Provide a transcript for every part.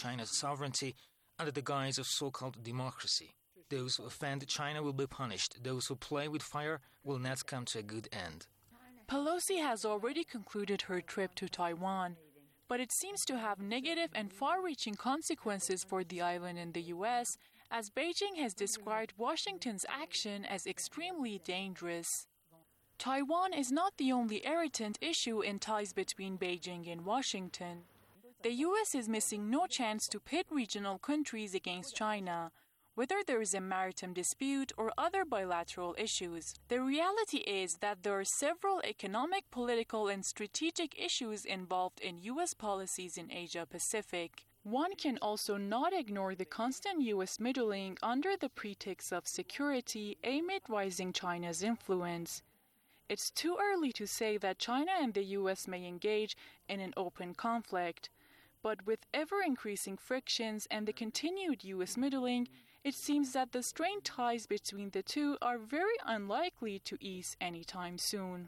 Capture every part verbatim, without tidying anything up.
China's sovereignty under the guise of so-called democracy. Those who offend China will be punished. Those who play with fire will not come to a good end. Pelosi has already concluded her trip to Taiwan, but it seems to have negative and far-reaching consequences for the island in the U S, as Beijing has described Washington's action as extremely dangerous. Taiwan is not the only irritant issue in ties between Beijing and Washington. The U S is missing no chance to pit regional countries against China, whether there is a maritime dispute or other bilateral issues. The reality is that there are several economic, political, and strategic issues involved in U S policies in Asia-Pacific. One can also not ignore the constant U S meddling under the pretext of security amid rising China's influence. It's too early to say that China and the U S may engage in an open conflict. But with ever-increasing frictions and the continued U S meddling, it seems that the strained ties between the two are very unlikely to ease anytime soon.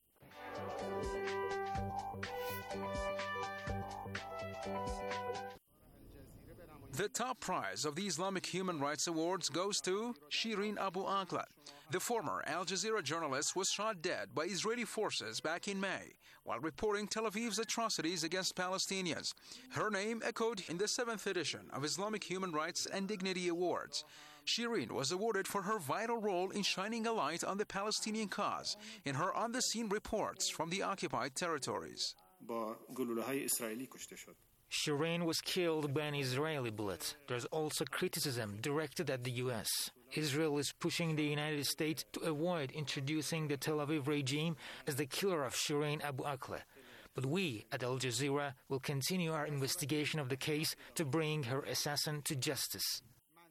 The top prize of the Islamic Human Rights Awards goes to Shireen Abu Akleh. The former Al Jazeera journalist was shot dead by Israeli forces back in May while reporting Tel Aviv's atrocities against Palestinians. Her name echoed in the seventh edition of Islamic Human Rights and Dignity Awards. Shireen was awarded for her vital role in shining a light on the Palestinian cause in her on-the-scene reports from the occupied territories. Shireen was killed by an Israeli bullet. There's also criticism directed at the U S. Israel is pushing the United States to avoid introducing the Tel Aviv regime as the killer of Shireen Abu Akleh. But we at Al Jazeera will continue our investigation of the case to bring her assassin to justice.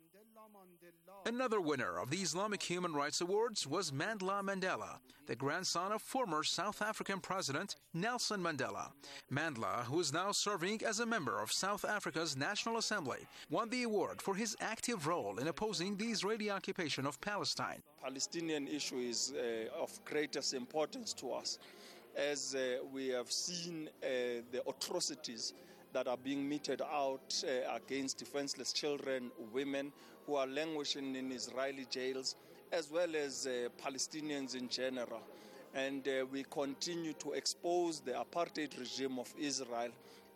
Another winner of the Islamic Human Rights Awards was Mandla Mandela, the grandson of former South African President Nelson Mandela. Mandla, who is now serving as a member of South Africa's National Assembly, won the award for his active role in opposing the Israeli occupation of Palestine. The Palestinian issue is uh, of greatest importance to us, as uh, we have seen uh, the atrocities that are being meted out uh, against defenseless children, women who are languishing in Israeli jails, as well as uh, Palestinians in general. And uh, we continue to expose the apartheid regime of Israel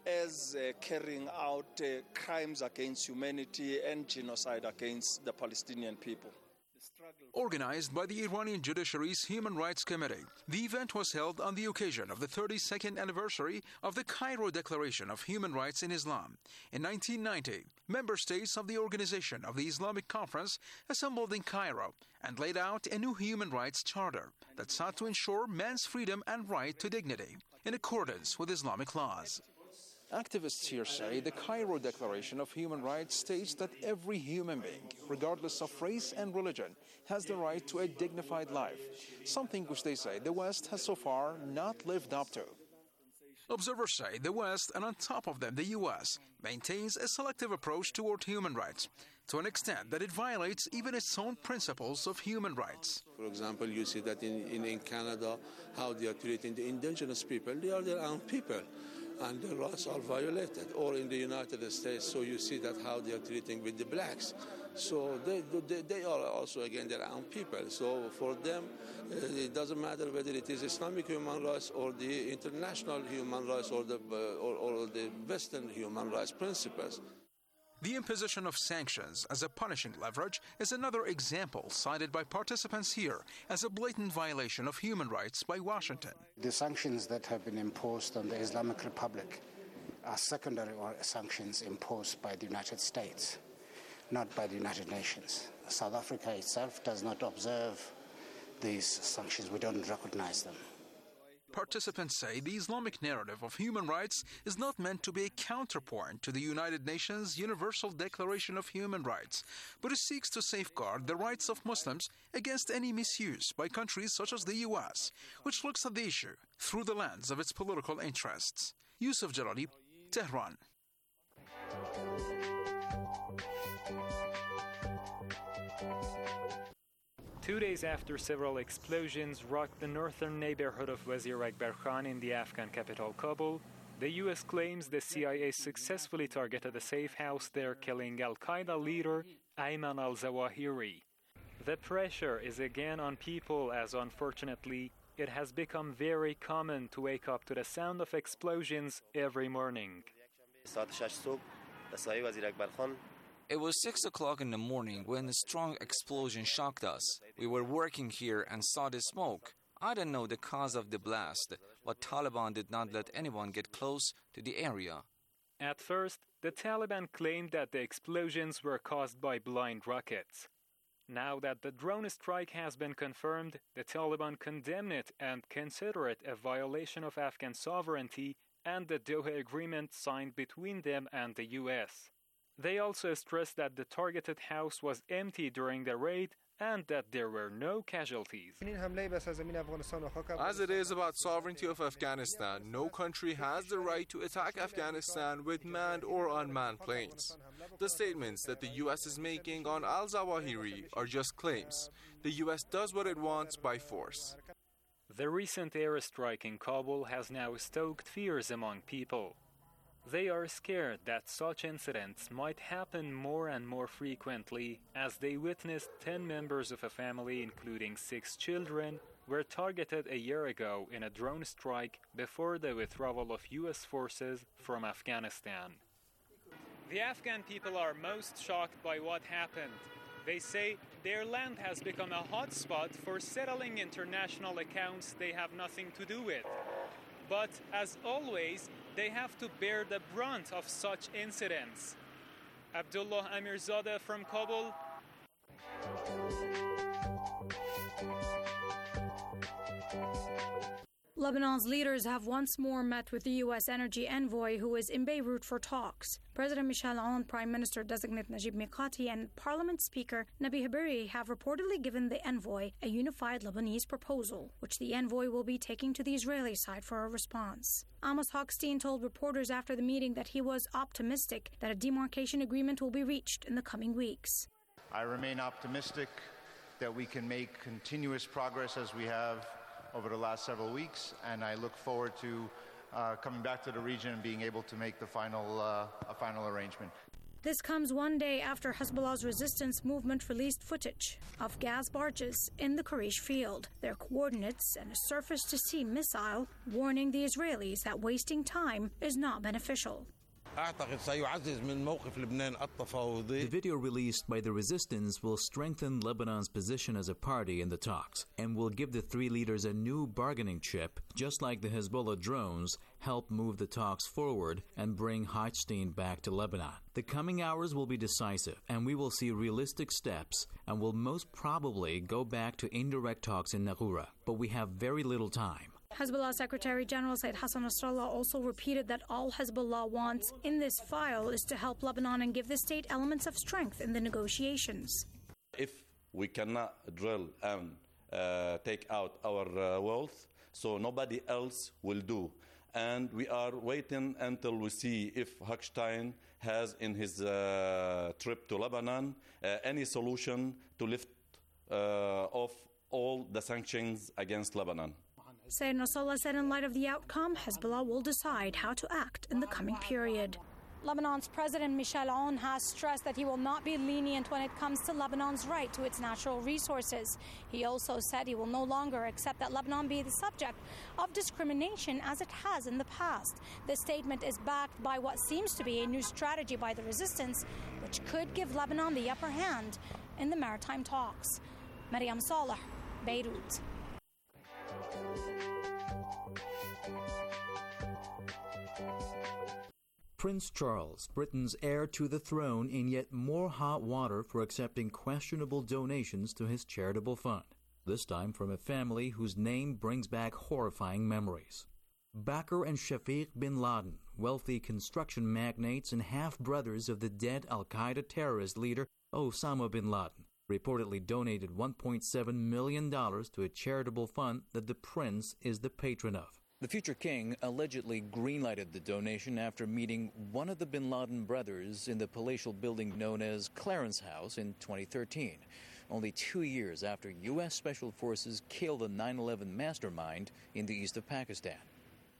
as uh, carrying out uh, crimes against humanity and genocide against the Palestinian people. Organized by the Iranian judiciary's Human Rights Committee, the event was held on the occasion of the thirty-second anniversary of the Cairo Declaration of Human Rights in Islam. In nineteen ninety, member states of the Organization of the Islamic Conference assembled in Cairo and laid out a new human rights charter that sought to ensure man's freedom and right to dignity in accordance with Islamic laws. Activists here say the Cairo Declaration of Human Rights states that every human being, regardless of race and religion, has the right to a dignified life, something which they say the West has so far not lived up to. Observers say the West, and on top of them the U S, maintains a selective approach toward human rights, to an extent that it violates even its own principles of human rights. For example, you see that in, in, in Canada, how they are treating the indigenous people. They are their own people, and their rights are violated. Or in the United States, so you see that how they are treating with the blacks. So they, they, they are also, again, their own people. So for them, it doesn't matter whether it is Islamic human rights or the international human rights or the, uh, or, or the Western human rights principles. The imposition of sanctions as a punishing leverage is another example cited by participants here as a blatant violation of human rights by Washington. The sanctions that have been imposed on the Islamic Republic are secondary sanctions imposed by the United States, not by the United Nations. South Africa itself does not observe these sanctions. We don't recognize them. Participants say the Islamic narrative of human rights is not meant to be a counterpoint to the United Nations Universal Declaration of Human Rights, but it seeks to safeguard the rights of Muslims against any misuse by countries such as the U S, which looks at the issue through the lens of its political interests. Yusuf Jalali, Tehran. Two days after several explosions rocked the northern neighborhood of Wazir Akbar Khan in the Afghan capital Kabul, The U S claims the C I A successfully targeted a safe house there, killing Al-Qaeda leader Ayman al-Zawahiri. The pressure is again on people as, unfortunately, it has become very common to wake up to the sound of explosions every morning. It was six o'clock in the morning when a strong explosion shocked us. We were working here and saw the smoke. I don't know the cause of the blast, but Taliban did not let anyone get close to the area. At first, the Taliban claimed that the explosions were caused by blind rockets. Now that the drone strike has been confirmed, the Taliban condemn it and consider it a violation of Afghan sovereignty and the Doha Agreement signed between them and the U S. They also stressed that the targeted house was empty during the raid and that there were no casualties. As it is about sovereignty of Afghanistan, no country has the right to attack Afghanistan with manned or unmanned planes. The statements that the U S is making on al-Zawahiri are just claims. The U S does what it wants by force. The recent airstrike in Kabul has now stoked fears among people. They are scared that such incidents might happen more and more frequently, as they witnessed ten members of a family, including six children, were targeted a year ago in a drone strike before the withdrawal of U S forces from Afghanistan. The Afghan people are most shocked by what happened. They say their land has become a hotspot for settling international accounts they have nothing to do with. But, as always, they have to bear the brunt of such incidents. Abdullah Amirzadeh from Kabul. Lebanon's leaders have once more met with the U S energy envoy who is in Beirut for talks. President Michel Aoun, Prime Minister-designate Najib Mikati, and Parliament Speaker Nabi Habiri have reportedly given the envoy a unified Lebanese proposal, which the envoy will be taking to the Israeli side for a response. Amos Hochstein told reporters after the meeting that he was optimistic that a demarcation agreement will be reached in the coming weeks. I remain optimistic that we can make continuous progress as we have over the last several weeks, and I look forward to uh, coming back to the region and being able to make the final, uh, a final arrangement. This comes one day after Hezbollah's resistance movement released footage of gas barges in the Karish field, their coordinates, and a surface-to-sea missile, warning the Israelis that wasting time is not beneficial. The video released by the resistance will strengthen Lebanon's position as a party in the talks and will give the three leaders a new bargaining chip, just like the Hezbollah drones help move the talks forward and bring Hochstein back to Lebanon. The coming hours will be decisive, and we will see realistic steps and will most probably go back to indirect talks in Nagoura, but we have very little time. Hezbollah Secretary General Said Hassan Nasrallah also repeated that all Hezbollah wants in this file is to help Lebanon and give the state elements of strength in the negotiations. If we cannot drill and uh, take out our uh, wealth, so nobody else will do. And we are waiting until we see if Hochstein has in his uh, trip to Lebanon uh, any solution to lift uh, off all the sanctions against Lebanon. Sayyid Nasrallah said in light of the outcome, Hezbollah will decide how to act in the coming period. Lebanon's President Michel Aoun has stressed that he will not be lenient when it comes to Lebanon's right to its natural resources. He also said he will no longer accept that Lebanon be the subject of discrimination as it has in the past. This statement is backed by what seems to be a new strategy by the resistance, which could give Lebanon the upper hand in the maritime talks. Mariam Saleh, Beirut. Prince Charles, Britain's heir to the throne, in yet more hot water for accepting questionable donations to his charitable fund, this time from a family whose name brings back horrifying memories. Bakr and Shafiq bin Laden, wealthy construction magnates and half-brothers of the dead al-Qaeda terrorist leader Osama bin Laden, reportedly donated one point seven million dollars to a charitable fund that the prince is the patron of. The future king allegedly greenlighted the donation after meeting one of the bin Laden brothers in the palatial building known as Clarence House in twenty thirteen, only two years after U S Special Forces killed the nine eleven mastermind in the east of Pakistan.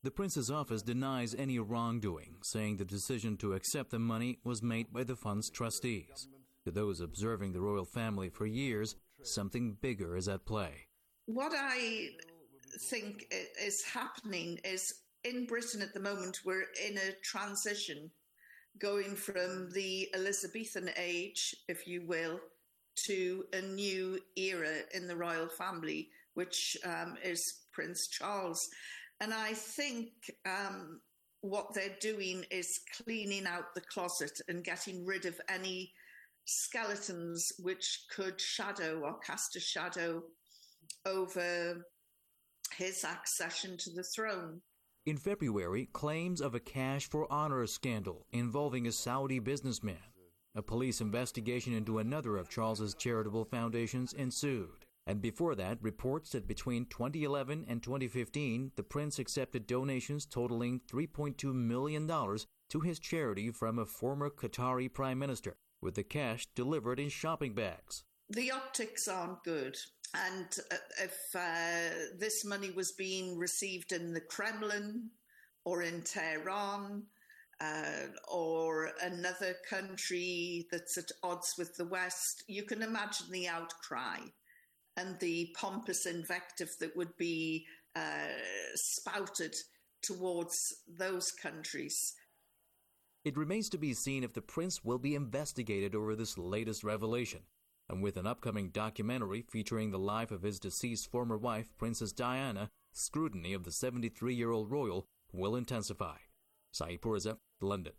The prince's office denies any wrongdoing, saying the decision to accept the money was made by the fund's trustees. To those observing the royal family for years, something bigger is at play. What I think is happening is in Britain at the moment, we're in a transition going from the Elizabethan age, if you will, to a new era in the royal family, which um, is Prince Charles. And I think um, what they're doing is cleaning out the closet and getting rid of any skeletons which could shadow or cast a shadow over his accession to the throne. In February, claims of a cash for honor scandal involving a Saudi businessman. A police investigation into another of Charles's charitable foundations ensued. And before that, reports that between twenty eleven and twenty fifteen, the prince accepted donations totaling three point two million dollars to his charity from a former Qatari prime minister, with the cash delivered in shopping bags. The optics aren't good. And uh, if uh, this money was being received in the Kremlin or in Tehran uh, or another country that's at odds with the West, you can imagine the outcry and the pompous invective that would be uh, spouted towards those countries. It remains to be seen if the prince will be investigated over this latest revelation. And with an upcoming documentary featuring the life of his deceased former wife, Princess Diana, scrutiny of the seventy-three-year-old royal will intensify. Saeed Poureza, London.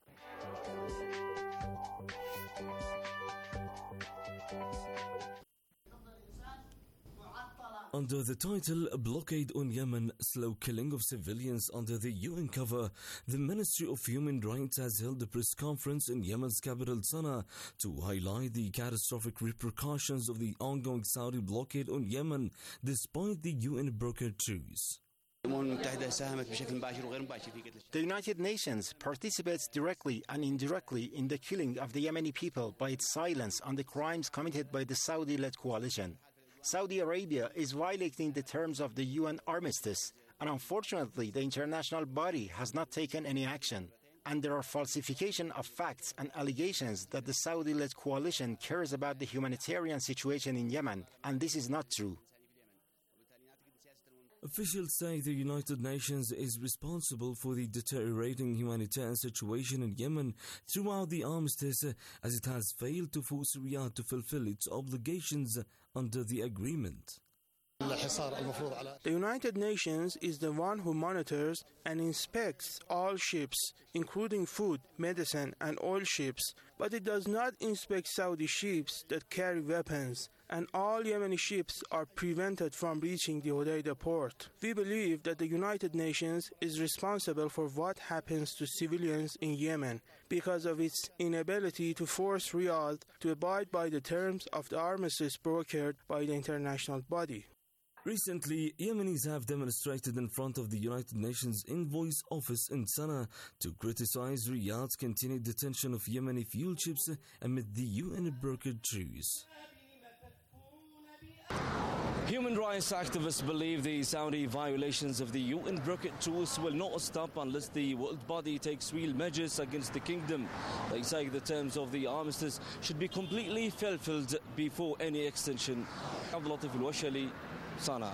Under the title Blockade on Yemen, Slow Killing of Civilians under the U N cover, the Ministry of Human Rights has held a press conference in Yemen's capital Sana'a to highlight the catastrophic repercussions of the ongoing Saudi blockade on Yemen despite the U N-brokered truce. The United Nations participates directly and indirectly in the killing of the Yemeni people by its silence on the crimes committed by the Saudi-led coalition. Saudi Arabia is violating the terms of the U N armistice, and unfortunately the international body has not taken any action. And there are falsification of facts and allegations that the Saudi-led coalition cares about the humanitarian situation in Yemen, and this is not true. Officials say the United Nations is responsible for the deteriorating humanitarian situation in Yemen throughout the armistice, as it has failed to force Riyadh to fulfill its obligations under the agreement. The United Nations is the one who monitors and inspects all ships, including food, medicine, and oil ships, but it does not inspect Saudi ships that carry weapons, and all Yemeni ships are prevented from reaching the Hodeidah port. We believe that the United Nations is responsible for what happens to civilians in Yemen because of its inability to force Riyadh to abide by the terms of the armistice brokered by the international body. Recently, Yemenis have demonstrated in front of the United Nations Envoy's office in Sana'a to criticize Riyadh's continued detention of Yemeni fuel ships amid the U N-brokered truce. Human rights activists believe the Saudi violations of the U N-brokered truce will not stop unless the world body takes real measures against the kingdom. They say the terms of the armistice should be completely fulfilled before any extension. Abdul Latif Al-Washali, Sana'a.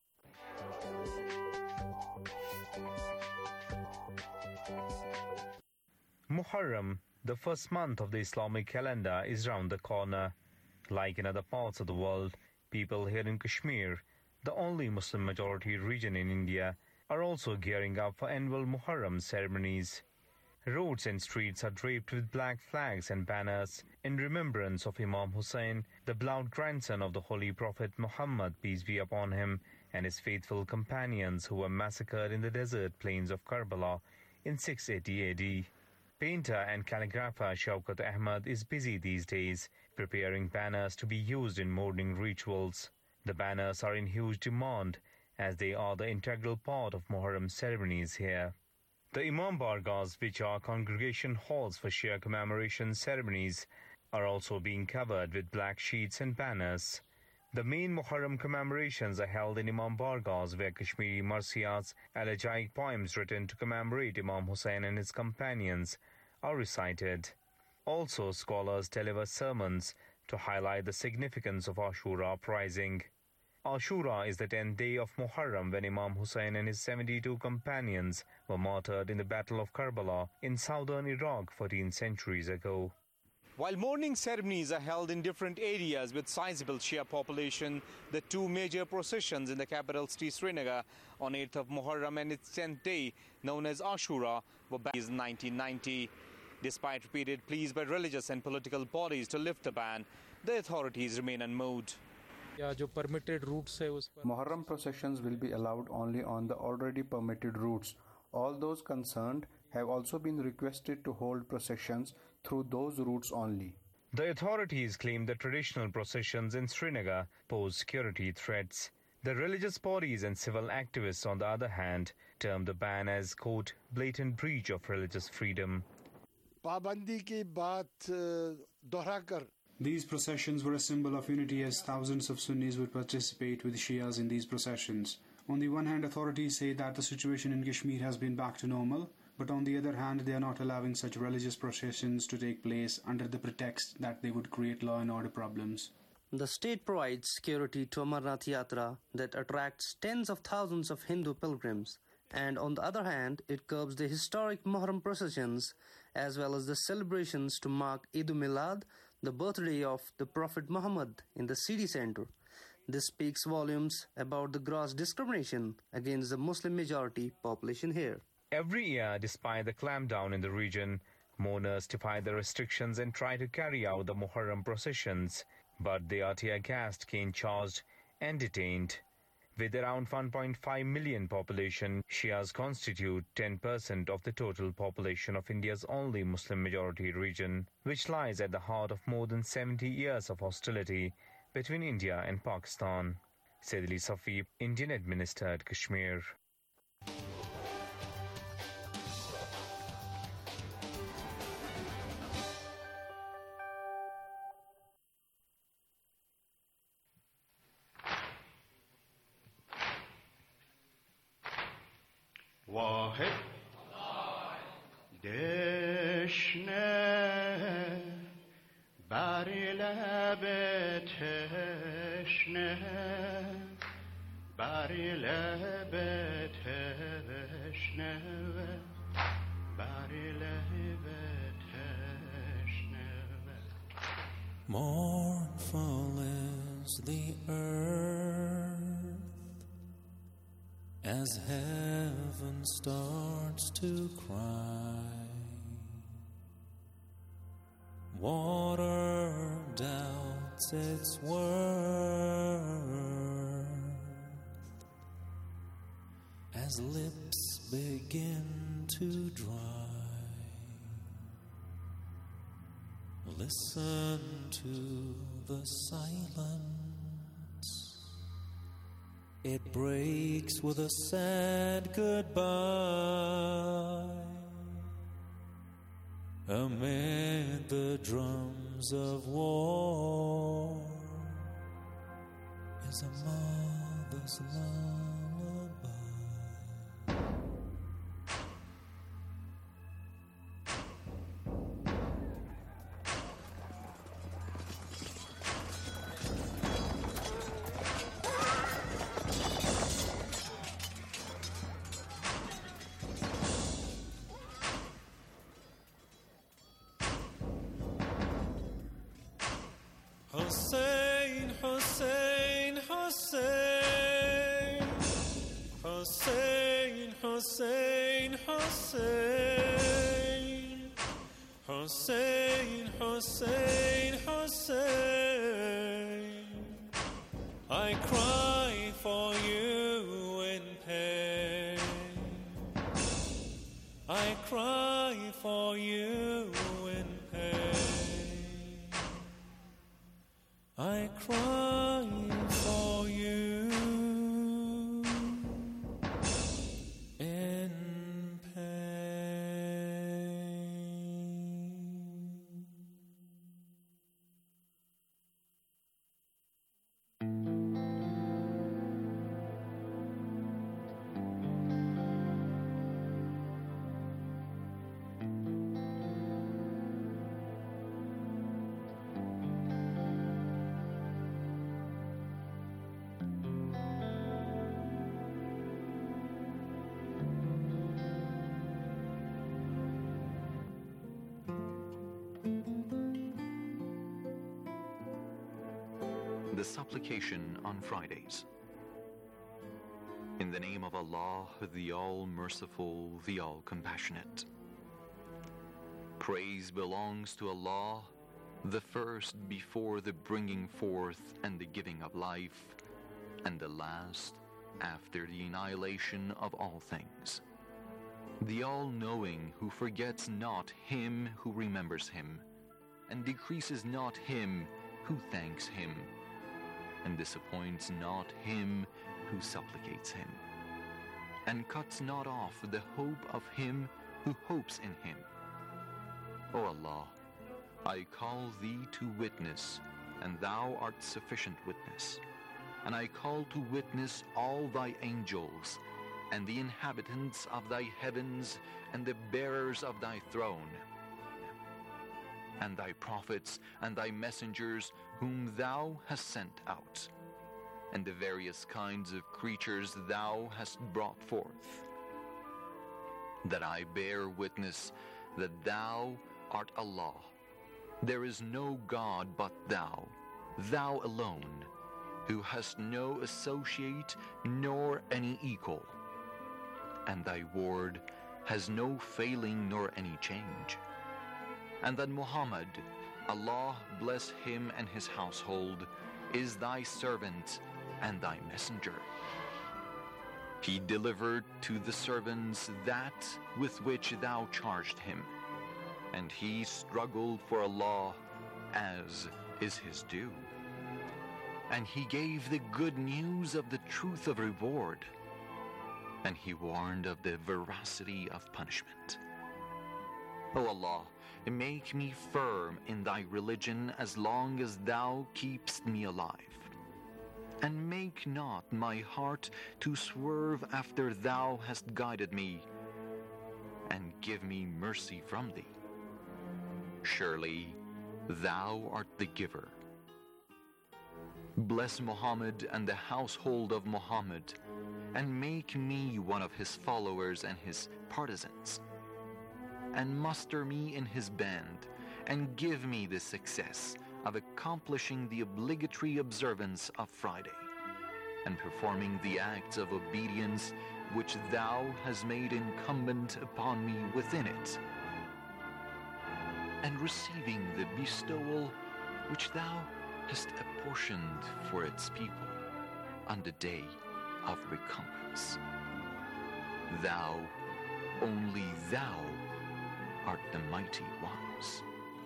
Muharram, the first month of the Islamic calendar, is round the corner. Like in other parts of the world, people here in Kashmir, the only Muslim majority region in India, are also gearing up for annual Muharram ceremonies. Roads and streets are draped with black flags and banners in remembrance of Imam Hussain, the beloved grandson of the Holy Prophet Muhammad, peace be upon him, and his faithful companions who were massacred in the desert plains of Karbala in six eighty A D. Painter and calligrapher Shaukat Ahmad is busy these days, preparing banners to be used in mourning rituals. The banners are in huge demand, as they are the integral part of Muharram ceremonies here. The Imam Bargahs, which are congregation halls for Shia commemoration ceremonies, are also being covered with black sheets and banners. The main Muharram commemorations are held in Imam Bargahs, where Kashmiri marsiyats, elegiac poems written to commemorate Imam Hussain and his companions, are recited. Also, scholars deliver sermons to highlight the significance of Ashura uprising. Ashura is the tenth day of Muharram, when Imam Hussain and his seventy-two companions were martyred in the Battle of Karbala in southern Iraq fourteen centuries ago. While mourning ceremonies are held in different areas with sizable Shia population, the two major processions in the capital city Srinagar on eighth of Muharram and its tenth day, known as Ashura, were banned in nineteen ninety. Despite repeated pleas by religious and political bodies to lift the ban, the authorities remain unmoved. Muharram processions will be allowed only on the already permitted routes. All those concerned have also been requested to hold processions through those routes only. The authorities claim the traditional processions in Srinagar pose security threats. The religious bodies and civil activists, on the other hand, term the ban as, quote, blatant breach of religious freedom. These processions were a symbol of unity, as thousands of Sunnis would participate with Shias in these processions. On the one hand, authorities say that the situation in Kashmir has been back to normal, but on the other hand, they are not allowing such religious processions to take place under the pretext that they would create law and order problems. The state provides security to Amarnath Yatra that attracts tens of thousands of Hindu pilgrims, and on the other hand, it curbs the historic Muharram processions as well as the celebrations to mark Eid-ul-Milad, the birthday of the Prophet Muhammad, in the city center. This speaks volumes about the gross discrimination against the Muslim majority population here. Every year, despite the clampdown in the region, mourners defy the restrictions and try to carry out the Muharram processions, but they are tear-gassed, cane-charged and detained. With around one point five million population, Shias constitute ten percent of the total population of India's only Muslim-majority region, which lies at the heart of more than seventy years of hostility between India and Pakistan. Said Ali Safi, Indian-administered Kashmir. واحد دشنه بر لب تشنه بر لب تشنه بر لب تشنه Mournful is the earth as heaven starts to cry. Water doubts its worth as lips begin to dry. Listen to the silence. It breaks with a sad goodbye. Amid the drums of war is a mother's lullaby. Hussein, Hussein, Hussein, Hussein, Hussein, Hussein, Hussein, Hussein, Hussein. I cry for you in pain. I cry for you in pain. I cry for you in pain. The supplication on Fridays. In the name of Allah, the All-Merciful, the All-Compassionate. Praise belongs to Allah, the first before the bringing forth and the giving of life, and the last after the annihilation of all things. The All-Knowing, who forgets not him who remembers him, and decreases not him who thanks him, and disappoints not him who supplicates him, and cuts not off the hope of him who hopes in him. O Allah, I call thee to witness, and thou art sufficient witness, and I call to witness all thy angels, and the inhabitants of thy heavens, and the bearers of thy throne, and thy prophets, and thy messengers, whom thou hast sent out, and the various kinds of creatures thou hast brought forth, that I bear witness that thou art Allah. There is no God but thou, thou alone, who hast no associate nor any equal, and thy word has no failing nor any change. And that Muhammad, Allah bless him and his household, is thy servant and thy messenger. He delivered to the servants that with which thou charged him, and he struggled for Allah as is his due. And he gave the good news of the truth of reward, and he warned of the veracity of punishment. O Allah, make me firm in thy religion as long as thou keepst me alive, and make not my heart to swerve after thou hast guided me, and give me mercy from thee. Surely thou art the giver. Bless Muhammad and the household of Muhammad, and make me one of his followers and his partisans, and muster me in his band, and give me the success of accomplishing the obligatory observance of Friday, and performing the acts of obedience which thou hast made incumbent upon me within it, and receiving the bestowal which thou hast apportioned for its people on the day of recompense. Thou, only thou, art the mighty ones.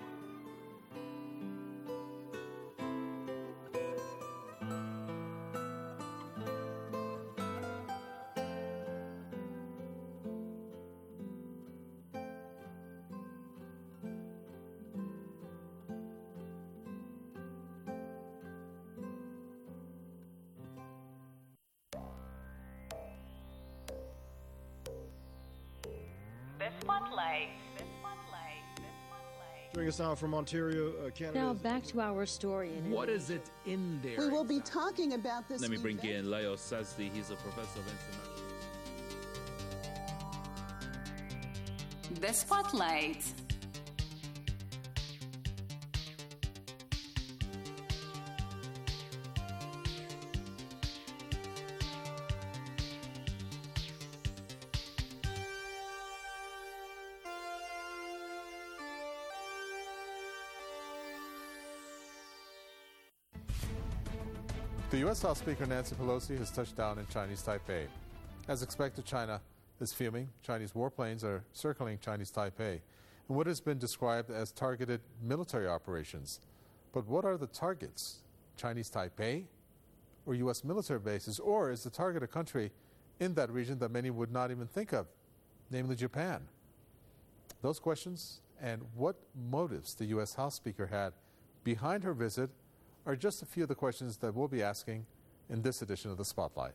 Joining us now from Ontario, uh, Canada. Now back to our story. In what is it in there? We will be talking about this. Let me bring event. in Leo Sazdi. He's a professor of international. The Spotlight. The U S House Speaker Nancy Pelosi has touched down in Chinese Taipei. As expected, China is fuming. Chinese warplanes are circling Chinese Taipei in what has been described as targeted military operations. But what are the targets? Chinese Taipei or U S military bases? Or is the target a country in that region that many would not even think of, namely Japan? Those questions and what motives the U S House Speaker had behind her visit are just a few of the questions that we'll be asking in this edition of the Spotlight.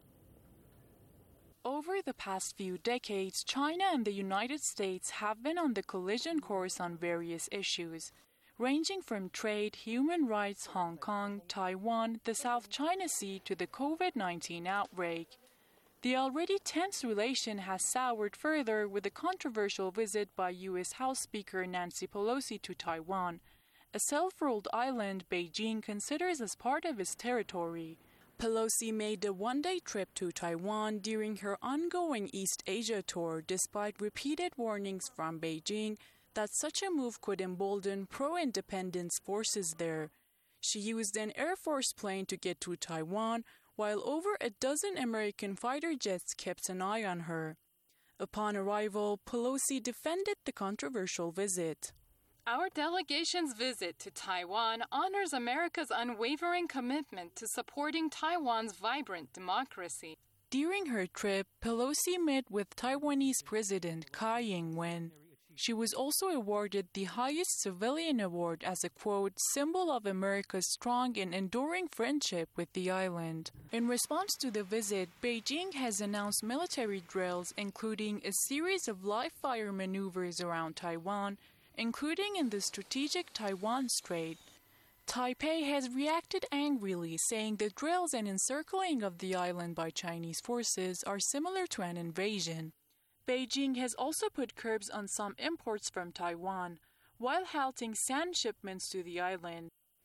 Over the past few decades, China and the United States have been on the collision course on various issues, ranging from trade, human rights, Hong Kong, Taiwan, the South China Sea to the COVID nineteen outbreak. The already tense relation has soured further with the controversial visit by U S House Speaker Nancy Pelosi to Taiwan, a self-ruled island Beijing considers as part of its territory. Pelosi made a one-day trip to Taiwan during her ongoing East Asia tour despite repeated warnings from Beijing that such a move could embolden pro-independence forces there. She used an Air Force plane to get to Taiwan, while over a dozen American fighter jets kept an eye on her. Upon arrival, Pelosi defended the controversial visit. Our delegation's visit to Taiwan honors America's unwavering commitment to supporting Taiwan's vibrant democracy. During her trip, Pelosi met with Taiwanese President Tsai Ing-wen. She was also awarded the highest civilian award as a, quote, symbol of America's strong and enduring friendship with the island. In response to the visit, Beijing has announced military drills, including a series of live-fire maneuvers around Taiwan, including in the strategic Taiwan Strait. Taipei has reacted angrily, saying the drills and encircling of the island by Chinese forces are similar to an invasion. Beijing has also put curbs on some imports from Taiwan, while halting sand shipments to the island.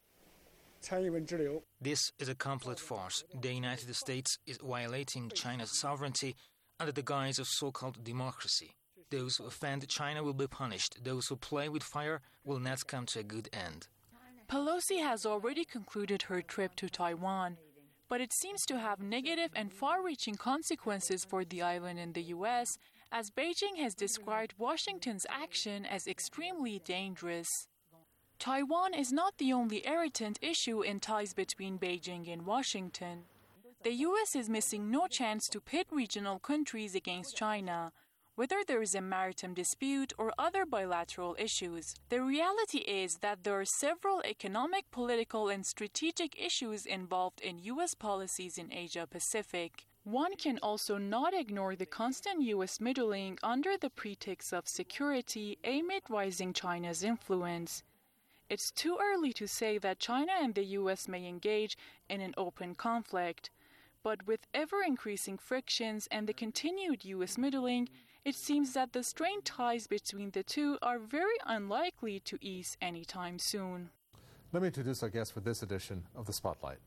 This is a complete farce. The United States is violating China's sovereignty under the guise of so-called democracy. Those who offend China will be punished. Those who play with fire will not come to a good end. Pelosi has already concluded her trip to Taiwan, but it seems to have negative and far-reaching consequences for the island in the U S, as Beijing has described Washington's action as extremely dangerous. Taiwan is not the only irritant issue in ties between Beijing and Washington. The U S is missing no chance to pit regional countries against China, whether there is a maritime dispute or other bilateral issues. The reality is that there are several economic, political, and strategic issues involved in U S policies in Asia-Pacific. One can also not ignore the constant U S meddling under the pretext of security amid rising China's influence. It's too early to say that China and the U S may engage in an open conflict, but with ever-increasing frictions and the continued U S meddling, it seems that the strained ties between the two are very unlikely to ease anytime soon. Let me introduce our guest for this edition of The Spotlight.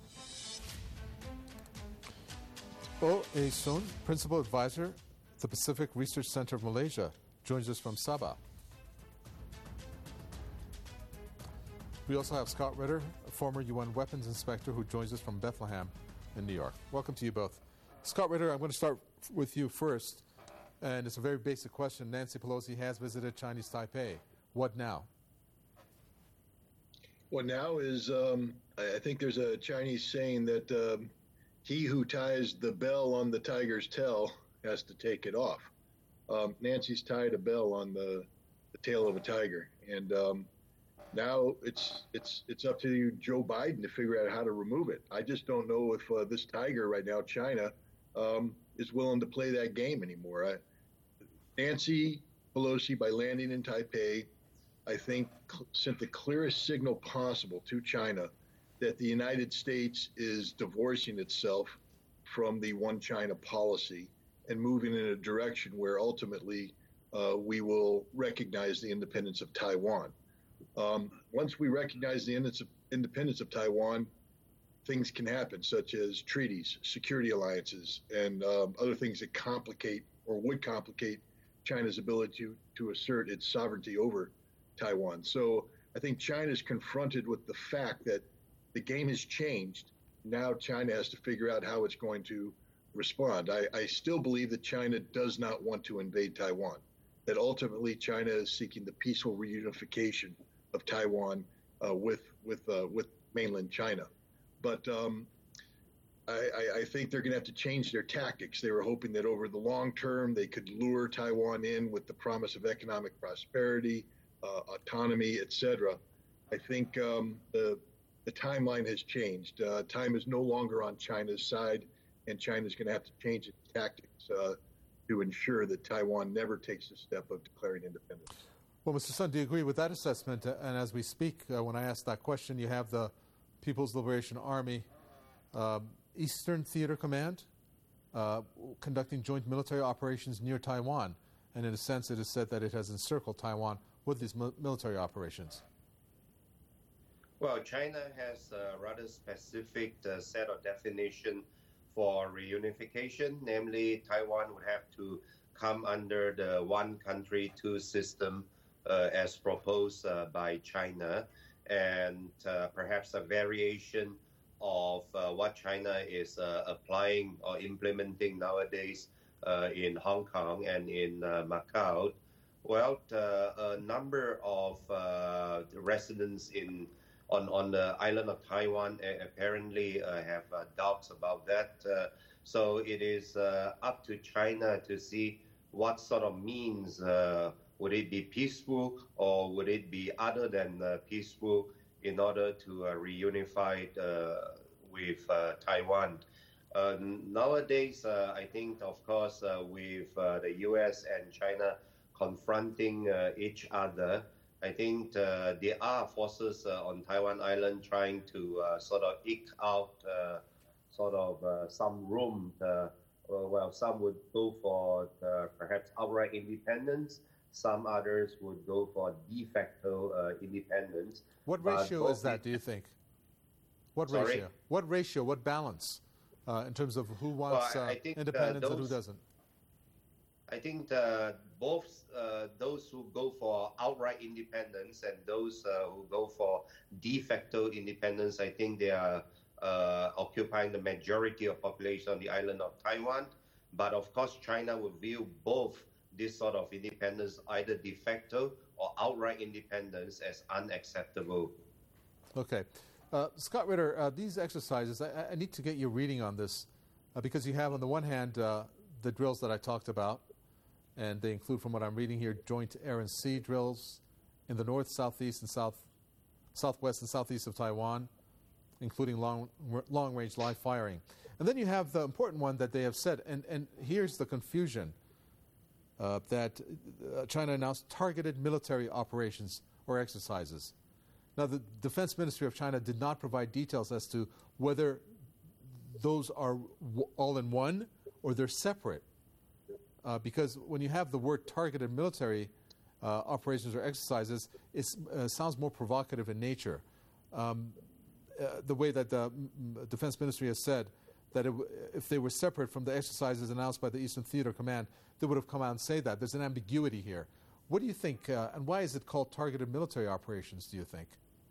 Oh Ae-sun, Principal Advisor at the Pacific Research Center of Malaysia, joins us from Sabah. We also have Scott Ritter, a former U N weapons inspector who joins us from Bethlehem in New York. Welcome to you both. Scott Ritter, I'm going to start with you first. And it's a very basic question. Nancy Pelosi has visited Chinese Taipei. What now? What now is, um, I think there's a Chinese saying that um, he who ties the bell on the tiger's tail has to take it off. Um, Nancy's tied a bell on the, the tail of a tiger. And um, now it's it's it's up to Joe Biden to figure out how to remove it. I just don't know if uh, this tiger right now, China, um, is willing to play that game anymore. I, Nancy Pelosi, by landing in Taipei, I think cl- sent the clearest signal possible to China that the United States is divorcing itself from the one China policy and moving in a direction where ultimately uh, we will recognize the independence of Taiwan. Um, once we recognize the independence of Taiwan, things can happen, such as treaties, security alliances, and um, other things that complicate or would complicate China's ability to, to assert its sovereignty over Taiwan. So I think China is confronted with the fact that the game has changed. Now China has to figure out how it's going to respond. I, I still believe that China does not want to invade Taiwan, that ultimately China is seeking the peaceful reunification of Taiwan uh, with with uh, with mainland China. But um, I, I think they're going to have to change their tactics. They were hoping that over the long term, they could lure Taiwan in with the promise of economic prosperity, uh, autonomy, et cetera. I think um, the, the timeline has changed. Uh, time is no longer on China's side, and China's going to have to change its tactics uh, to ensure that Taiwan never takes the step of declaring independence. Well, Mister Sun, do you agree with that assessment? And as we speak, uh, when I ask that question, you have the People's Liberation Army uh, Eastern Theater Command uh, conducting joint military operations near Taiwan. And in a sense, it is said that it has encircled Taiwan with these mi- military operations. Well, China has a rather specific uh, set of definition for reunification, namely Taiwan would have to come under the one country, two system uh, as proposed uh, by China, and uh, perhaps a variation of uh, what China is uh, applying or implementing nowadays uh, in Hong Kong and in uh, Macau. Well, uh, a number of uh, residents in on, on the island of Taiwan uh, apparently uh, have uh, doubts about that. Uh, so it is uh, up to China to see what sort of means, uh, would it be peaceful or would it be other than uh, peaceful in order to uh, reunify uh, with uh, Taiwan. Uh, nowadays, uh, I think, of course, uh, with uh, the U S and China confronting uh, each other, I think uh, there are forces uh, on Taiwan Island trying to uh, sort of eke out uh, sort of uh, some room. Uh, well, some would go for uh, perhaps outright independence. Some others would go for de facto uh, independence. What ratio is that, do you think? What Sorry? ratio? What ratio? What balance uh, in terms of who wants well, I, I uh, think, independence uh, those, and who doesn't? I think uh, both uh, those who go for outright independence and those uh, who go for de facto independence, I think they are uh, occupying the majority of population on the island of Taiwan. But of course, China will view both this sort of independence, either de facto or outright independence, as unacceptable. Okay. Uh, Scott Ritter, uh, these exercises, I, I need to get your reading on this uh, because you have on the one hand uh, the drills that I talked about, and they include, from what I'm reading here, joint air and sea drills in the north, southeast, and south, southwest and southeast of Taiwan, including long, long-range live firing. And then you have the important one that they have said, and, and here's the confusion, uh, that uh, China announced targeted military operations or exercises. Now, the Defense Ministry of China did not provide details as to whether those are w- all in one or they're separate. Uh, because when you have the word targeted military uh, operations or exercises, it uh, sounds more provocative in nature. Um, uh, the way that the mm, Defense Ministry has said that it w- if they were separate from the exercises announced by the Eastern Theater Command, they would have come out and say that. There's an ambiguity here. What do you think, uh, and why is it called targeted military operations, do you think?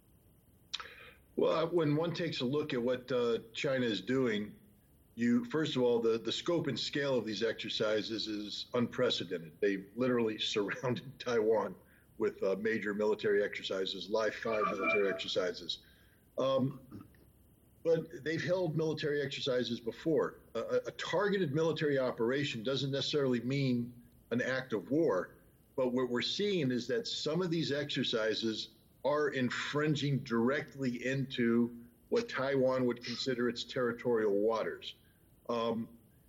Well, when one takes a look at what uh, China is doing, you first of all, the, the scope and scale of these exercises is unprecedented. They literally surrounded Taiwan with uh, major military exercises, live fire military exercises. Um, but they've held military exercises before. Uh, a, a targeted military operation doesn't necessarily mean an act of war, but what we're seeing is that some of these exercises are infringing directly into what Taiwan would consider its territorial waters. Um,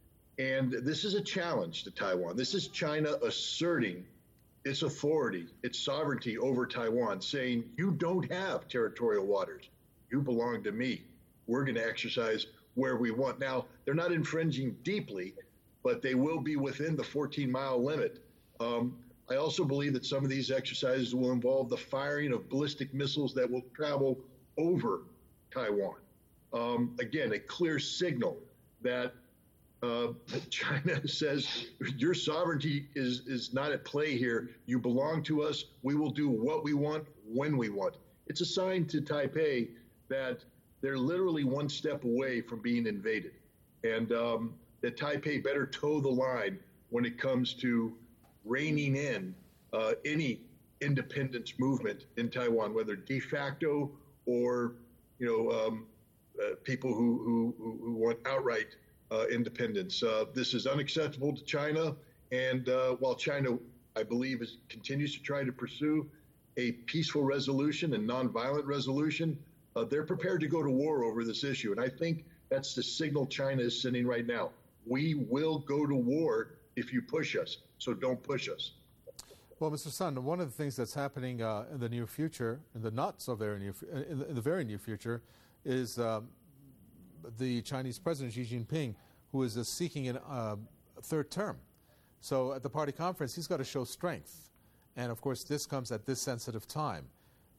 and this is a challenge to Taiwan. This is China asserting its authority, its sovereignty over Taiwan, saying, you don't have territorial waters. You belong to me. We're going to exercise where we want. Now, they're not infringing deeply, but they will be within the fourteen mile limit. Um, I also believe that some of these exercises will involve the firing of ballistic missiles that will travel over Taiwan. Um, again, a clear signal that uh, China says your sovereignty is, is not at play here. You belong to us. We will do what we want when we want. It's a sign to Taipei that they're literally one step away from being invaded, and um, that Taipei better toe the line when it comes to reining in uh, any independence movement in Taiwan, whether de facto or, you know, um, uh, people who, who, who want outright uh, independence. Uh, this is unacceptable to China. And uh, while China, I believe, is, continues to try to pursue a peaceful resolution and nonviolent resolution, uh, they're prepared to go to war over this issue. And I think that's the signal China is sending right now. We will go to war if you push us, so don't push us. Well, Mister Sun, one of the things that's happening uh, in the near future, in the not so very near, in the, in the very near future, is um, the Chinese President Xi Jinping, who is uh, seeking a uh, third term. So at the party conference, he's got to show strength, and of course, this comes at this sensitive time.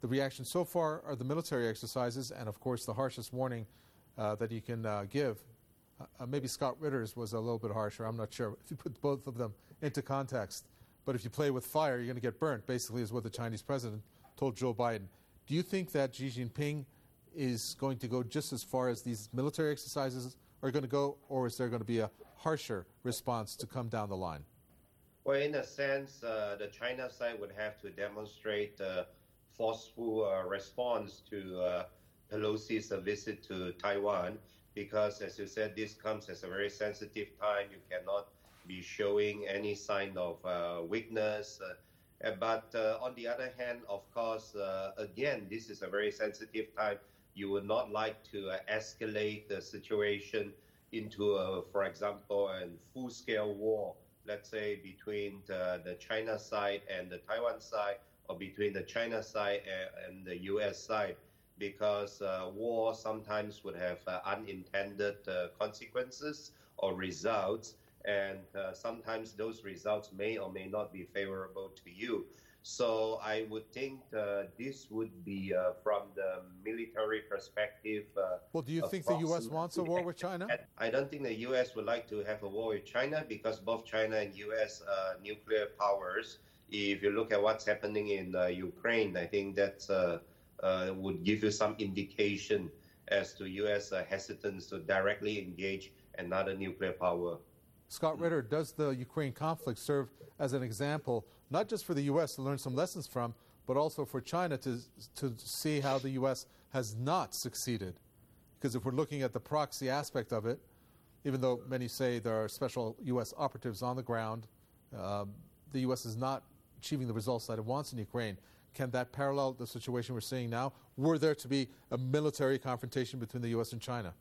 the reaction so far are the military exercises, and of course the harshest warning uh, that you can uh, give. Uh, maybe Scott Ritter's was a little bit harsher. I'm not sure if you put both of them into context. But if you play with fire, you're going to get burnt, basically is what the Chinese president told Joe Biden. Do you think that Xi Jinping is going to go just as far as these military exercises are going to go, or is there going to be a harsher response to come down the line? Well, in a sense, uh, the China side would have to demonstrate a forceful uh, response to uh, Pelosi's uh, visit to Taiwan, because, as you said, this comes at a very sensitive time. You cannot be showing any sign of uh, weakness. Uh, but uh, on the other hand, of course, uh, again, this is a very sensitive time. You would not like to uh, escalate the situation into, a, for example, a full-scale war, let's say, between the, the China side and the Taiwan side, or between the China side and, and the U S side, because uh, war sometimes would have uh, unintended uh, consequences or results, and uh, sometimes those results may or may not be favorable to you. So I would think uh, this would be, uh, from the military perspective. Uh, well, do you think the U S wants a war with China? I don't think the U S would like to have a war with China, because both China and U S are nuclear powers. If you look at what's happening in uh, Ukraine, I think that uh, uh, would give you some indication as to U S uh, hesitance to directly engage another nuclear power. Scott Ritter, does the Ukraine conflict serve as an example, not just for the U S to learn some lessons from, but also for China to, to see how the U S has not succeeded? Because if we're looking at the proxy aspect of it, even though many say there are special U S operatives on the ground, uh, the U S is not achieving the results that it wants in Ukraine. Can that parallel the situation we're seeing now? Were there to be a military confrontation between the U S and China?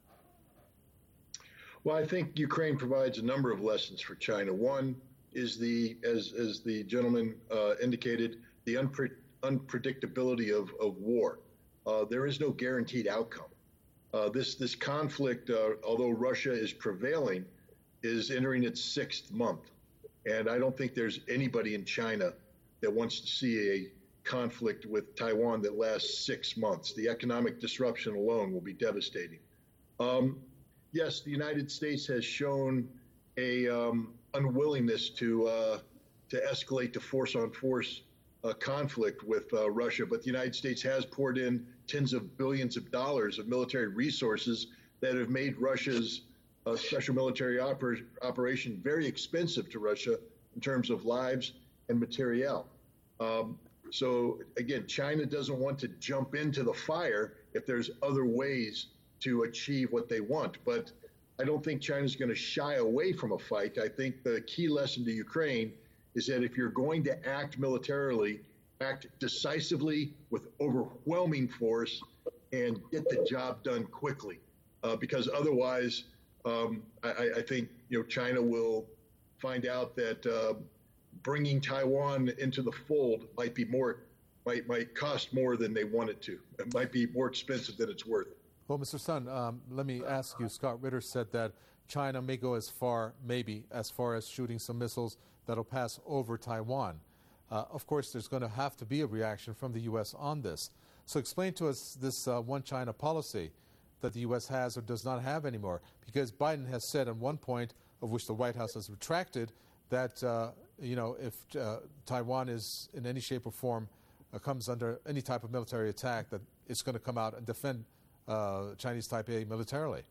Well, I think Ukraine provides a number of lessons for China. One is the, as as the gentleman uh, indicated, the unpre- unpredictability of, of war. Uh, there is no guaranteed outcome. Uh, this this conflict, uh, although Russia is prevailing, is entering its sixth month, and I don't think there's anybody in China that wants to see a conflict with Taiwan that lasts six months. The economic disruption alone will be devastating. Um, Yes, the United States has shown a um, unwillingness to uh, to escalate to force-on-force uh, conflict with uh, Russia, but the United States has poured in tens of billions of dollars of military resources that have made Russia's uh, special military oper- operation very expensive to Russia in terms of lives and materiel. Um, so again, China doesn't want to jump into the fire if there's other ways to achieve what they want. But I don't think China's going to shy away from a fight. I think the key lesson to Ukraine is that if you're going to act militarily, act decisively with overwhelming force and get the job done quickly. Uh, because otherwise, um, I, I think you know China will find out that uh, bringing Taiwan into the fold might be more, might might cost more than they want it to. It might be more expensive than it's worth. Well, Mister Sun, um, let me ask you, Scott Ritter said that China may go as far, maybe, as far as shooting some missiles that'll pass over Taiwan. Uh, of course, there's going to have to be a reaction from the U S on this. So explain to us this uh, one China policy that the U S has or does not have anymore. Because Biden has said at one point, of which the White House has retracted, that, uh, you know, if uh, Taiwan is in any shape or form, uh, comes under any type of military attack, that it's going to come out and defend Uh, Chinese Taipei militarily?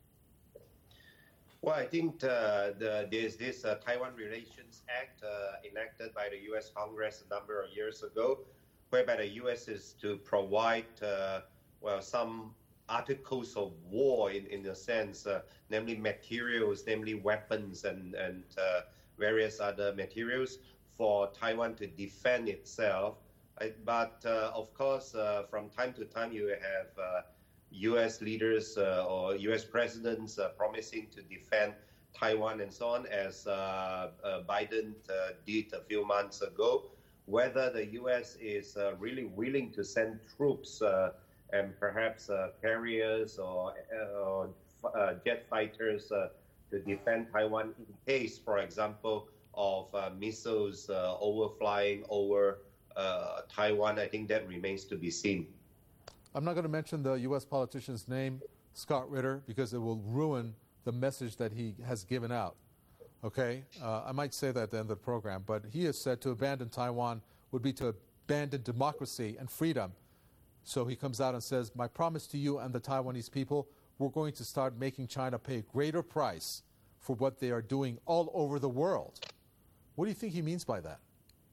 Well, I think uh, the, there's this uh, Taiwan Relations Act uh, enacted by the U S Congress a number of years ago, whereby the U S is to provide, uh, well, some articles of war in, in a sense, uh, namely materials, namely weapons and, and uh, various other materials for Taiwan to defend itself. I, but, uh, of course, uh, from time to time you have uh, U S leaders uh, or U S presidents uh, promising to defend Taiwan and so on, as uh, uh, Biden uh, did a few months ago. Whether the U S is uh, really willing to send troops uh, and perhaps uh, carriers or, uh, or uh, jet fighters uh, to defend Taiwan in case, for example, of uh, missiles uh, overflying over uh, Taiwan, I think that remains to be seen. I'm not going to mention the U S politician's name, Scott Ritter, because it will ruin the message that he has given out. Okay? Uh, I might say that at the end of the program, but he has said to abandon Taiwan would be to abandon democracy and freedom. So he comes out and says, my promise to you and the Taiwanese people, we're going to start making China pay a greater price for what they are doing all over the world. What do you think he means by that?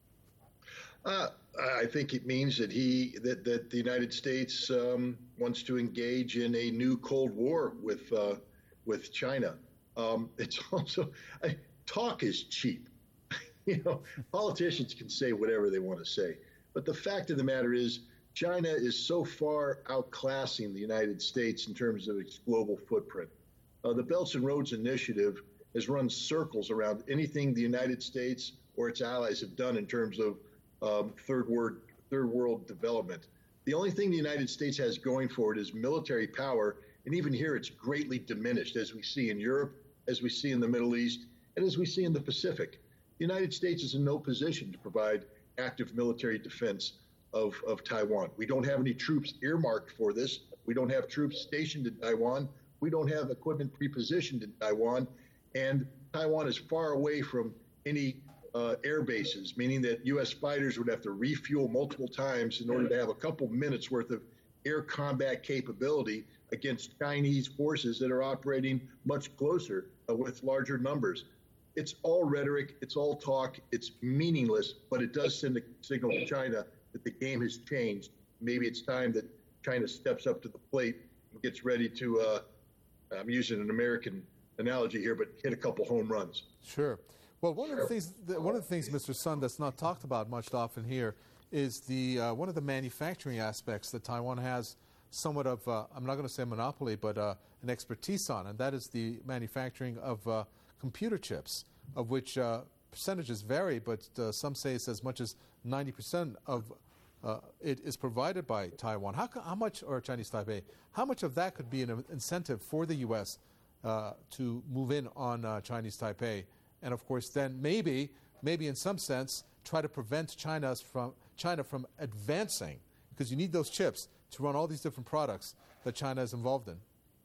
Uh, I think it means that he that, that the United States um, wants to engage in a new Cold War with uh, with China. Um, it's also I, talk is cheap. You know, politicians can say whatever they want to say, but the fact of the matter is, China is so far outclassing the United States in terms of its global footprint. Uh, the Belts and Roads Initiative has run circles around anything the United States or its allies have done in terms of Um, third world, third world development. The only thing the United States has going for it is military power, and even here it's greatly diminished, as we see in Europe, as we see in the Middle East, and as we see in the Pacific. The United States is in no position to provide active military defense of, of Taiwan. We don't have any troops earmarked for this. We don't have troops stationed in Taiwan. We don't have equipment prepositioned in Taiwan, and Taiwan is far away from any Uh, air bases, meaning that U S fighters would have to refuel multiple times in order to have a couple minutes worth of air combat capability against Chinese forces that are operating much closer uh, with larger numbers. It's all rhetoric, it's all talk, it's meaningless, but it does send a signal to China that the game has changed. Maybe it's time that China steps up to the plate and gets ready to, uh, I'm using an American analogy here, but hit a couple home runs. Sure. Well, one of the things, one of the things, Mister Sun, that's not talked about much often here is the uh, one of the manufacturing aspects that Taiwan has somewhat of, uh, I'm not going to say monopoly, but uh, an expertise on, and that is the manufacturing of uh, computer chips, of which uh, percentages vary, but uh, some say it's as much as ninety percent of uh, it is provided by Taiwan. How, how much, or Chinese Taipei, how much of that could be an incentive for the U S uh, to move in on uh, Chinese Taipei? And of course, then maybe, maybe in some sense, try to prevent China's from, China from advancing, because you need those chips to run all these different products that China is involved in.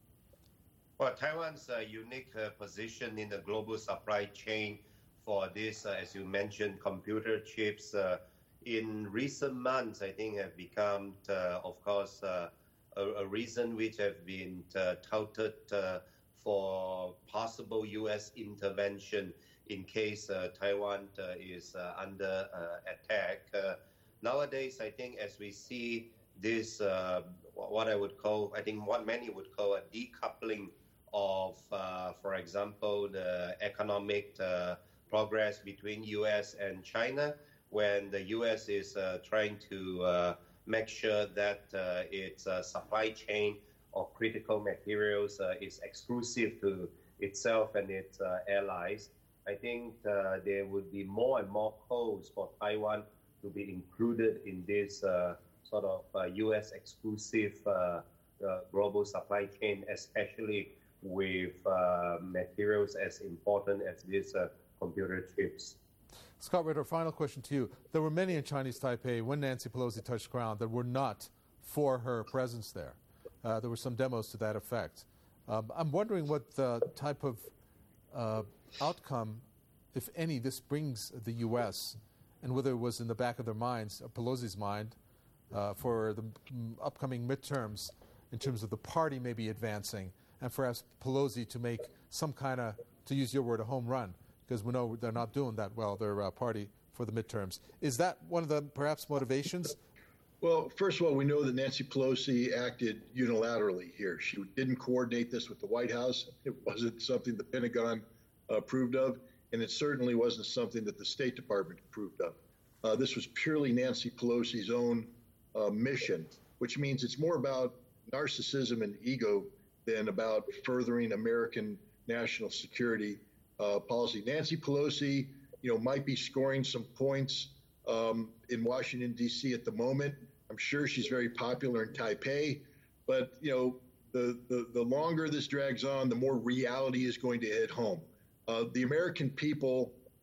Well, Taiwan's uh, unique uh, position in the global supply chain for this, uh, as you mentioned, computer chips, uh, in recent months, I think have become, uh, of course, uh, a, a reason which have been uh, touted uh, for possible U S intervention in case uh, Taiwan uh, is uh, under uh, attack. Uh, nowadays, I think as we see this, uh, what I would call, I think what many would call a decoupling of, uh, for example, the economic uh, progress between U S and China, when the U S is uh, trying to uh, make sure that uh, its uh, supply chain of critical materials uh, is exclusive to itself and its uh, allies. I think uh, there would be more and more calls for Taiwan to be included in this uh, sort of uh, U S exclusive uh, uh, global supply chain, especially with uh, materials as important as these uh, computer chips. Scott Ritter, final question to you. There were many in Chinese Taipei when Nancy Pelosi touched ground that were not for her presence there. Uh, there were some demos to that effect. Um, I'm wondering what the type of uh, outcome, if any, this brings the U S, and whether it was in the back of their minds, uh, Pelosi's mind, uh, for the m- upcoming midterms in terms of the party maybe advancing, and perhaps Pelosi to make some kind of, to use your word, a home run, because we know they're not doing that well, their uh, party, for the midterms. Is that one of the perhaps motivations? Well, first of all, we know that Nancy Pelosi acted unilaterally here. She didn't coordinate this with the White House. It wasn't something the Pentagon uh, approved of, and it certainly wasn't something that the State Department approved of. Uh, this was purely Nancy Pelosi's own uh, mission, which means it's more about narcissism and ego than about furthering American national security uh, policy. Nancy Pelosi, you know, might be scoring some points um, in Washington, D C at the moment. I'm sure she's very popular in Taipei, but, you know, the, the, the longer this drags on, the more reality is going to hit home. Uh, the American people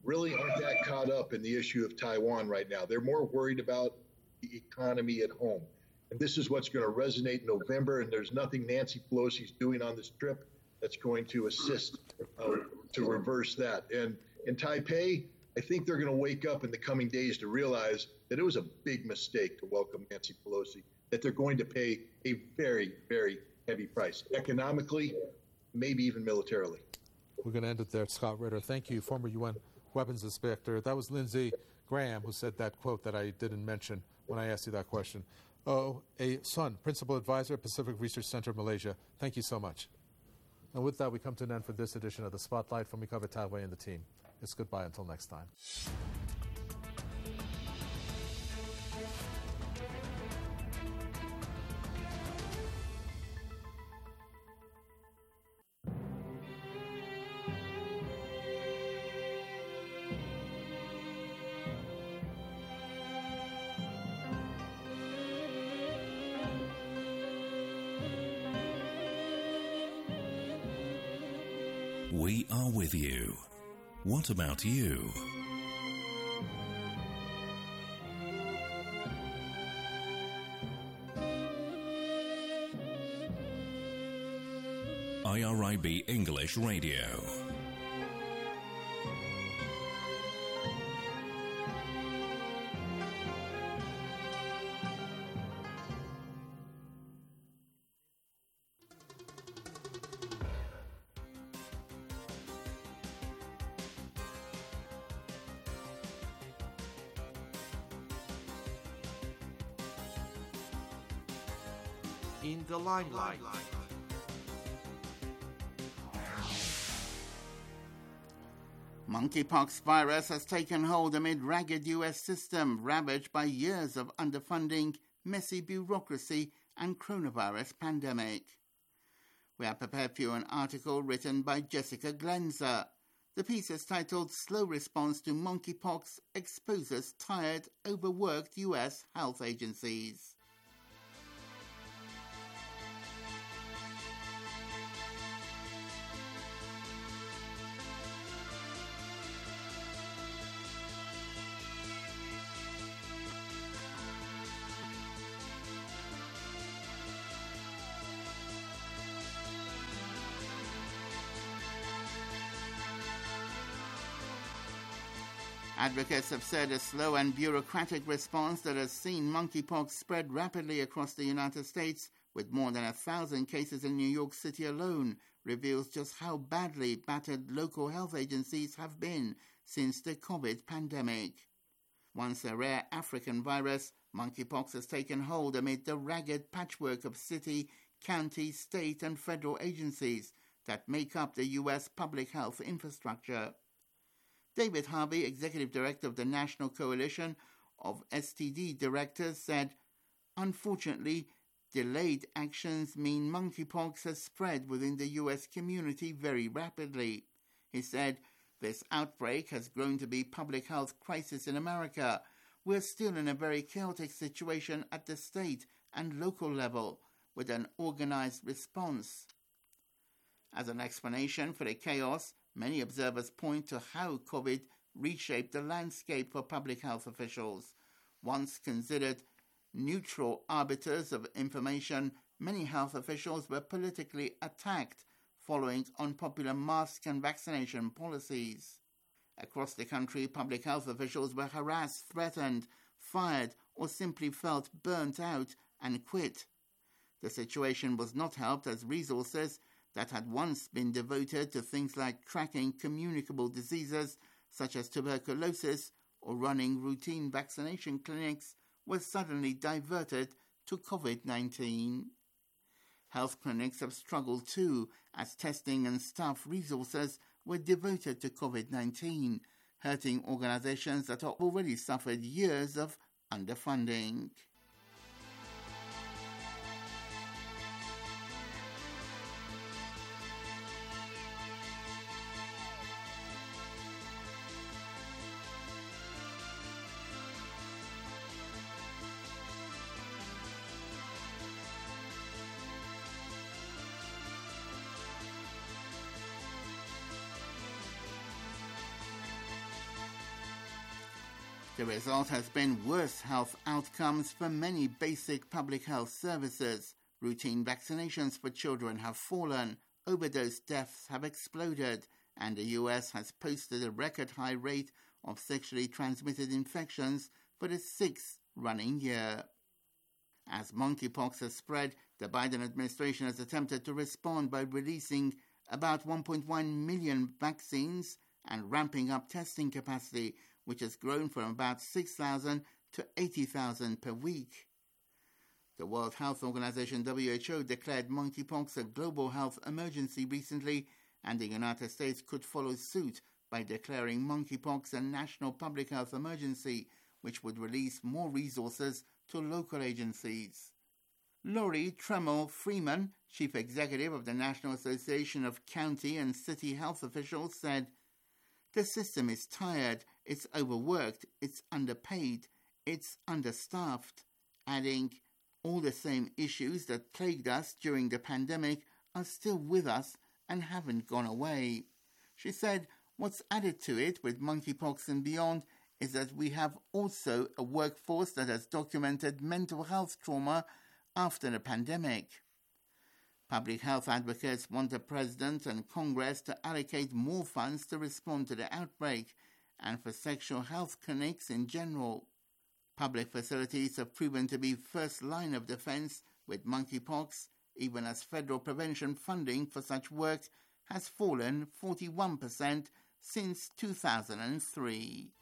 really aren't that caught up in the issue of Taiwan right now. They're more worried about the economy at home. And this is what's going to resonate in November, and there's nothing Nancy Pelosi's doing on this trip that's going to assist uh, to reverse that. And in Taipei, I think they're going to wake up in the coming days to realize that it was a big mistake to welcome Nancy Pelosi, that they're going to pay a very, very heavy price, economically, maybe even militarily. We're going to end it there. Scott Ritter, thank you, former U N weapons inspector. That was Lindsey Graham who said that quote that I didn't mention when I asked you that question. Oh, a Sun, principal advisor at Pacific Research Center, Malaysia. Thank you so much. And with that, we come to an end for this edition of The Spotlight from Mikawa Tadway and the team. It's goodbye until next time. We are with you. What about you? I R I B English Radio. In the limelight. Monkeypox virus has taken hold amid ragged U S system ravaged by years of underfunding, messy bureaucracy and coronavirus pandemic. We have prepared for you an article written by Jessica Glenzer. The piece is titled Slow Response to Monkeypox Exposes Tired, Overworked U S Health Agencies. Advocates have said a slow and bureaucratic response that has seen monkeypox spread rapidly across the United States, with more than a thousand cases in New York City alone, reveals just how badly battered local health agencies have been since the COVID pandemic. Once a rare African virus, monkeypox has taken hold amid the ragged patchwork of city, county, state and federal agencies that make up the U S public health infrastructure. David Harvey, Executive Director of the National Coalition of S T D Directors, said, "Unfortunately, delayed actions mean monkeypox has spread within the U S community very rapidly." He said, "This outbreak has grown to be a public health crisis in America. We're still in a very chaotic situation at the state and local level with an organized response." As an explanation for the chaos, many observers point to how COVID reshaped the landscape for public health officials. Once considered neutral arbiters of information, many health officials were politically attacked following unpopular mask and vaccination policies. Across the country, public health officials were harassed, threatened, fired, or simply felt burnt out and quit. The situation was not helped as resources that had once been devoted to things like tracking communicable diseases such as tuberculosis or running routine vaccination clinics were suddenly diverted to COVID nineteen. Health clinics have struggled too, as testing and staff resources were devoted to COVID nineteen, hurting organizations that have already suffered years of underfunding. The result has been worse health outcomes for many basic public health services. Routine vaccinations for children have fallen, overdose deaths have exploded, and the U S has posted a record high rate of sexually transmitted infections for the sixth running year. As monkeypox has spread, the Biden administration has attempted to respond by releasing about one point one million vaccines and ramping up testing capacity, which has grown from about six thousand to eighty thousand per week. The World Health Organization, W H O, declared monkeypox a global health emergency recently, and the United States could follow suit by declaring monkeypox a national public health emergency, which would release more resources to local agencies. Laurie Tremel Freeman, chief executive of the National Association of County and City Health Officials, said, "The system is tired, it's overworked, it's underpaid, it's understaffed," adding, "All the same issues that plagued us during the pandemic are still with us and haven't gone away." She said, "What's added to it with monkeypox and beyond is that we have also a workforce that has documented mental health trauma after the pandemic." Public health advocates want the President and Congress to allocate more funds to respond to the outbreak and for sexual health clinics in general. Public facilities have proven to be first line of defense with monkeypox, even as federal prevention funding for such work has fallen forty-one percent since two thousand three.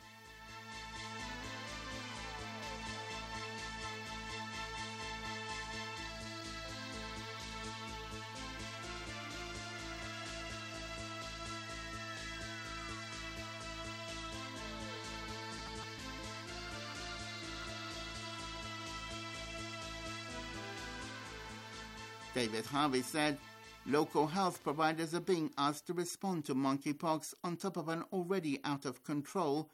David Harvey said, "Local health providers are being asked to respond to monkeypox on top of an already out-of-control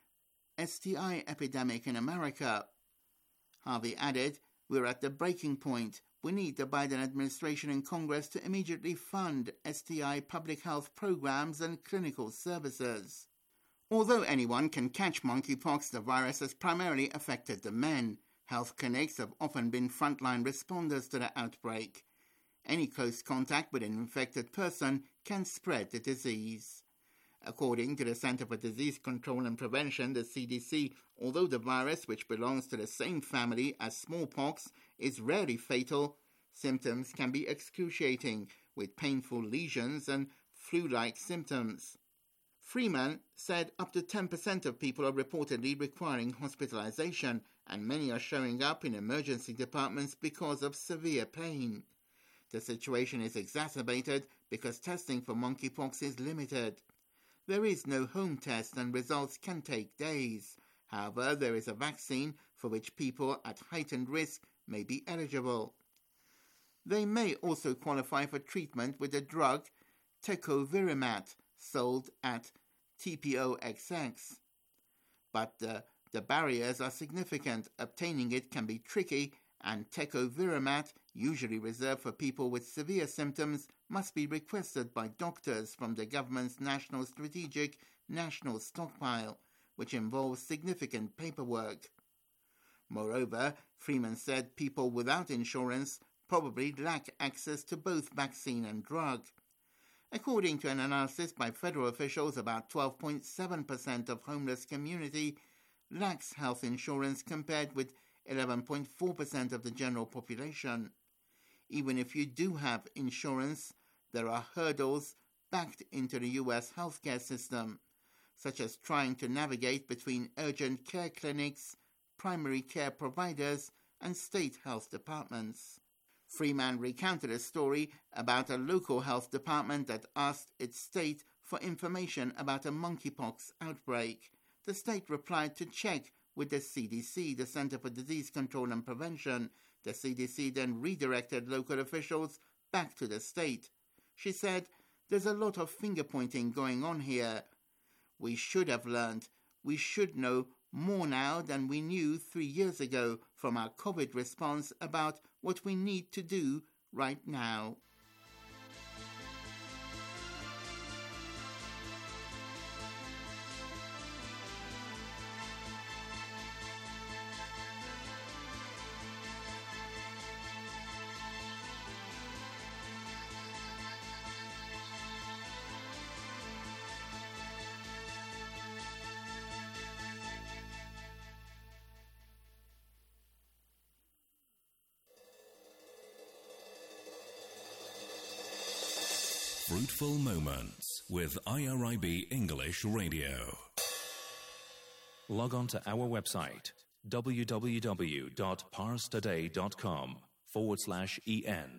S T I epidemic in America." Harvey added, "We're at the breaking point. We need the Biden administration and Congress to immediately fund S T I public health programs and clinical services." Although anyone can catch monkeypox, the virus has primarily affected the men. Health clinics have often been frontline responders to the outbreak. Any close contact with an infected person can spread the disease. According to the Center for Disease Control and Prevention, the C D C, although the virus, which belongs to the same family as smallpox, is rarely fatal, symptoms can be excruciating, with painful lesions and flu-like symptoms. Freeman said up to ten percent of people are reportedly requiring hospitalization, and many are showing up in emergency departments because of severe pain. The situation is exacerbated because testing for monkeypox is limited. There is no home test and results can take days. However, there is a vaccine for which people at heightened risk may be eligible. They may also qualify for treatment with the drug tecovirimat, sold at T P O X X. But uh, the barriers are significant. Obtaining it can be tricky, and tecovirimat, usually reserved for people with severe symptoms, must be requested by doctors from the government's National Strategic National Stockpile, which involves significant paperwork. Moreover, Freeman said people without insurance probably lack access to both vaccine and drug. According to an analysis by federal officials, about twelve point seven percent of homeless community lacks health insurance compared with eleven point four percent of the general population. Even if you do have insurance, there are hurdles backed into the U S healthcare system, such as trying to navigate between urgent care clinics, primary care providers, and state health departments. Freeman recounted a story about a local health department that asked its state for information about a monkeypox outbreak. The state replied to check with the C D C, the Center for Disease Control and Prevention. The C D C then redirected local officials back to the state. She said, "There's a lot of finger-pointing going on here. We should have learned. We should know more now than we knew three years ago from our COVID response about what we need to do right now." Fruitful Moments with I R I B English Radio. Log on to our website www.parstoday.com forward slash en.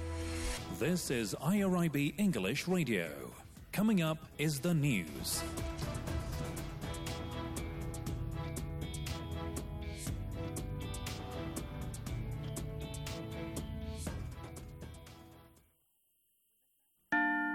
This is I R I B English Radio. Coming up is the news.